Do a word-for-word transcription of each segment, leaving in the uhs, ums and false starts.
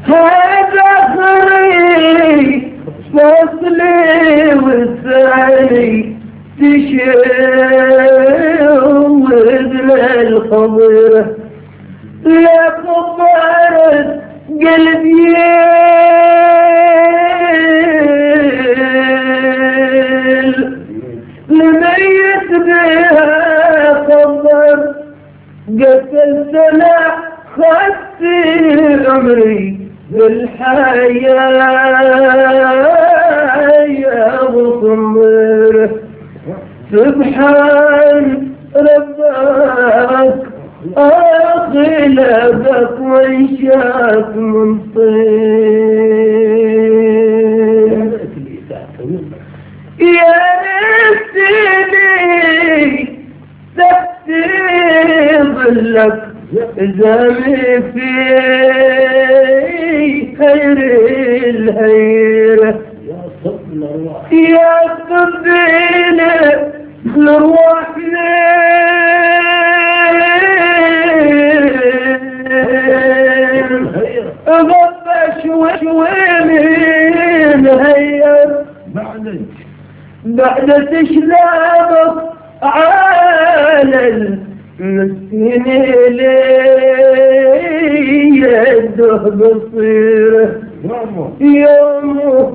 هذا خري فصلي والثاني تشود للخضر لا كبرت قلبي لميت بها خبر قتلتنا خدت عمري بالحياة يا مصمر سبحان ربك أخي لبك وإنشاك من طين يا ريتني تكتب لك زمي في خير الهيرة يا طبينا الروح غبش وين هير بعد تشلابك على المسكين لي يده بصيره يومه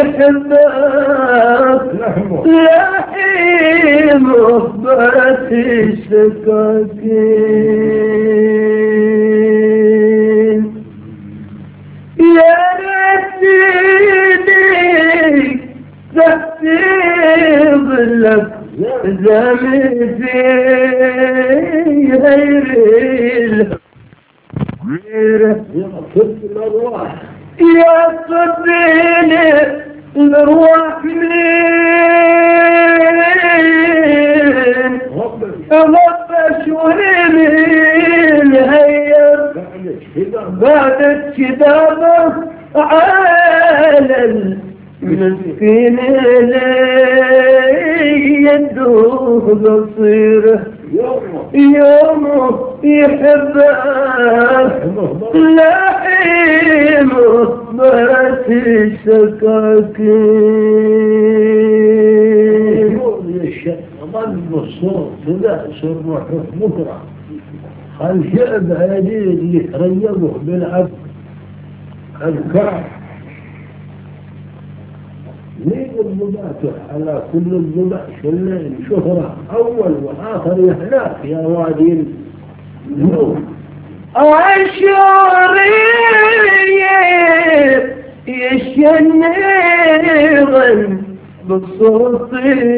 يحبك لحيمه بات السكاكين يا ريتني تكتب لك زمي في غير الغير يا صديني الروح مين غبش ومين هير بعد الكتابة على المسكين اللي يدوه بصيره يومه يحبك لحيمه بات السكاكين ظل الصوت لا سرح بكرة الشعب هذه اللي تريبه بالعبد الكعب ليه الضباط على كل الضباط الليل شهرة أول وآخر يحلاك يا وادي النور عشوري يشنغن بالصوت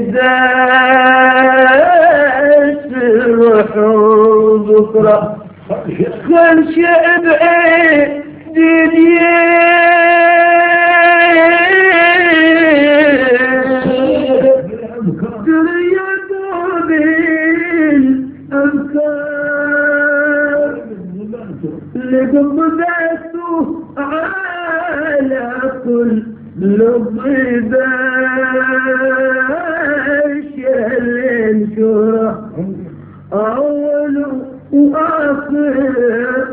داس الروح بكرة خل شعبي لقبضته على كل لبداش الانشرة أول وآخر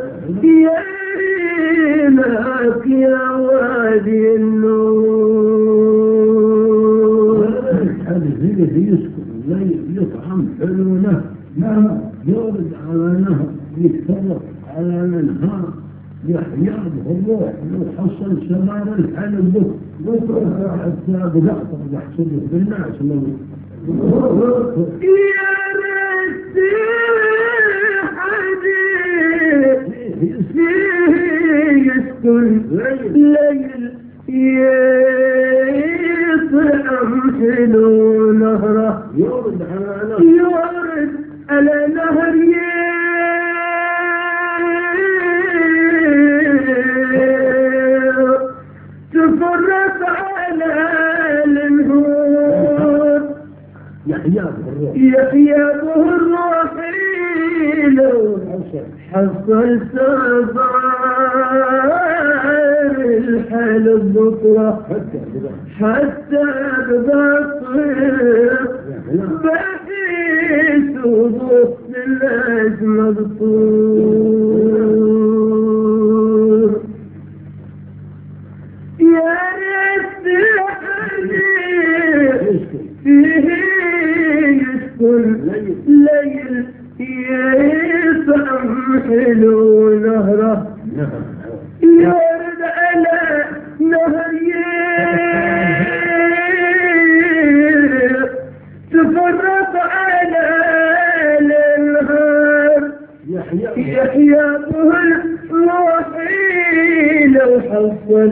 يمينك يا وادي النور هذا زي يسكن لا يطعم حلونه نعم يورد على نهر يتفرق على الانهار يحياه الروح ويحصل ثمار الحلب بك حتى بقعت يحصل بالناس لو يا ريت حديث فيه يسكن ليل يطعم حلو نهره يورد على نهر يورد على نهر تفرق على النهور يحياه الروح يحياه الروح لو حصل صبار الحلب بكرة حتى ببطير بحيث وضوط الأجمل طول فيه يسكن ليل يسعم حلو نهره يرد على نهر تفرق على النهر يحيى به الروحي لو حصل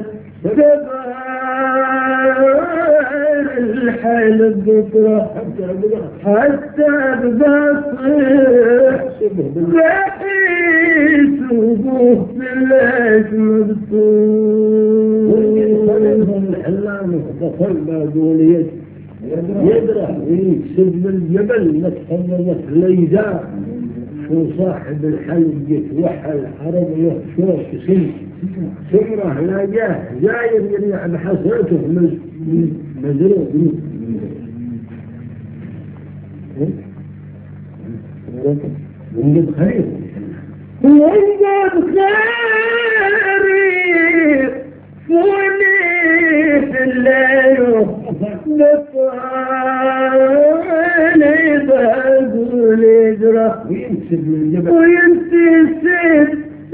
سبار الحال الذكرى حتى ببصر بحيث وضوح بالاسم الطول الحلام دخل بدون يد يدرع ويكسب بالجبل متحملت ليداء شو صاحب الحلق يتوحل عرب يخشوش سن سمره لا جاه جاير يريح بحسرته مزروع ونجد خريف ونجد خريف فوني في الليل نطال يبقول يجرى وينسب من الجبل وينتسب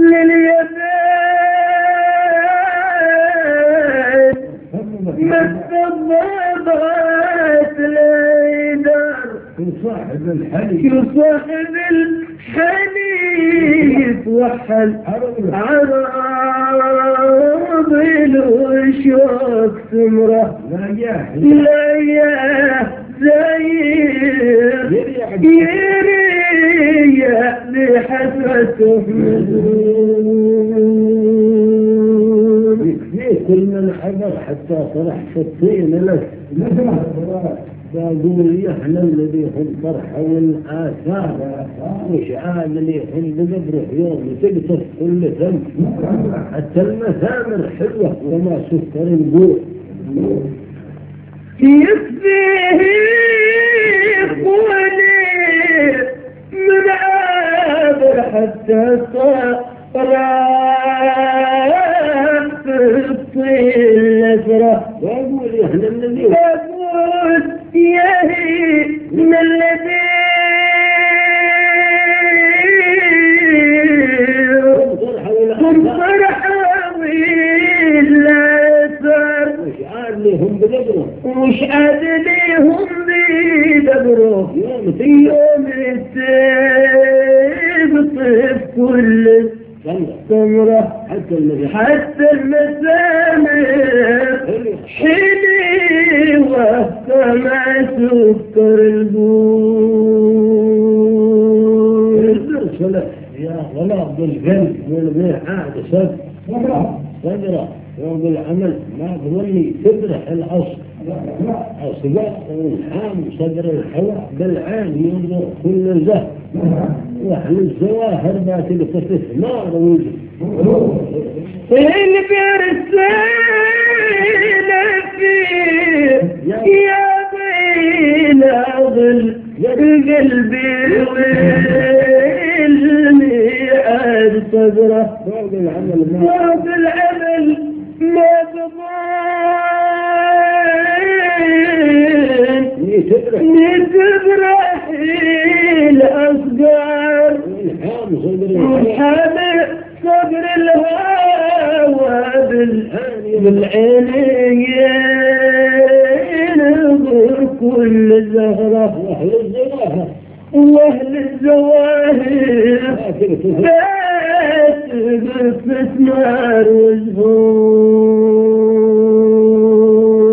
لليبان مستضبط ليدار يصاحب الحليب يصاحب الحليب وحل عرض الوشوك سمرة لا ياه لا ياه زير يريح لحسرته مزور يكفيه كل من حضر حتى طرح الطين لك باقول احنا الذي هم فرحة والآثار مش عاد اللي هم بقبره يوم تقطف كل ثم حتى المثامر حلوة وما سكر الجوع يكفيه قولي من عابر حتى طرف الطين نزرة باقول احنا الذي باقول ياهي من الذي هم فرحة والآثار مش عاد لي هم بقبره وش عاد ليهم بيدبروا يوم يوم يطيب كل ثمرة حتى المثامر حتى المسامر حلوة كما سكر البول الدرس يا غلاظ القلب والميعاد صدر صدره يوم العمل ما تظني تبرح الأصل أصبح والحام صدر الحواء بالعين ينظر كل زهر وحل الزواهر بات الفتف نار وجه اللي برسالة فيه يا بين ظل قلبي والميعاد صدره فوق العمل ما فوق العمل ما تضاين يتبرح نتبرح الأصدار والحام صدر وحامل صدر الهوى بالعينين نظر كل زهرة وأهل الزواهر واهل الزواهر بات بفتنار وزهور